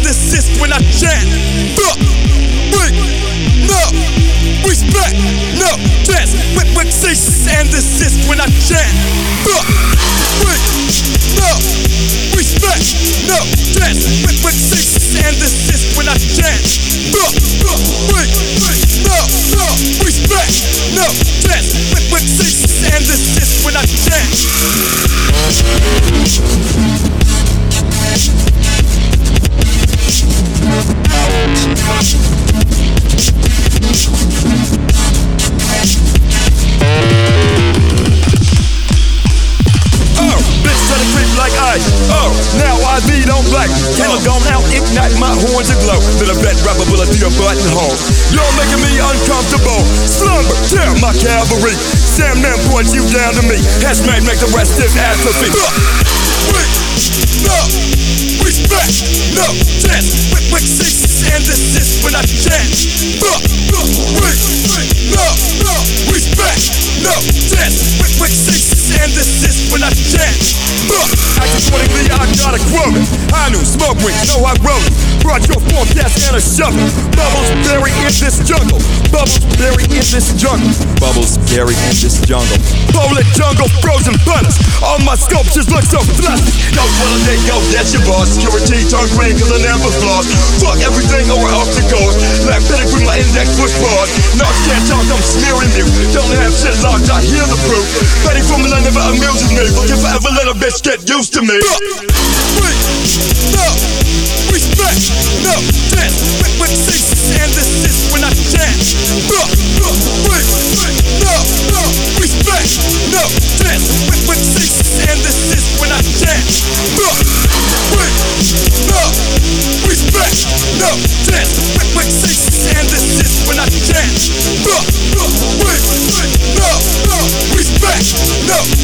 desist when I chant. Wait, no, respect, no chance. Quick, cease and desist when I chant. Wait, no, respect, no chance. Quick, cease and desist when I chant. Wait, no, respect, no chance. Quick, cease and desist when I chant. Now I beat on black. Killer gone out, ignite my horns aglow. Then a vet rapper will do a buttonhole. You're making me uncomfortable. Slumber, tear my cavalry. Sam Nam points you down to me. Hazmat make the rest in atrophy. Wait, no, respect, no chance. Quick, cease and desist when I chant. Wait, no, respect, no chance. Quick, cease and desist when I chant. Accordingly, I got a quote. I knew smoke rings, so I wrote it. Brought your forecast and a shovel. Bubbles buried in this jungle. Bubbles buried in this jungle. Bubbles buried in this jungle. Polar jungle, frozen punters. All my sculptures look so plastic. Go well, they go, that's your boss. Security turned green cause I never floss. Fuck everything over off the course. Like pedigree, my index foot pause. No, can't talk, I'm smearing you. Don't have shit locked, I hear the proof. Petty formula never amuses me. But if I ever let a bitch get used to me. Wait, no, respect, no chance. Quick, cease and desist when I chant. Wait, no, respect, no chance. Quick, cease and desist when I chant. Wait, no, respect, no chance. Quick, cease and desist when I chant. Wait, no, respect, no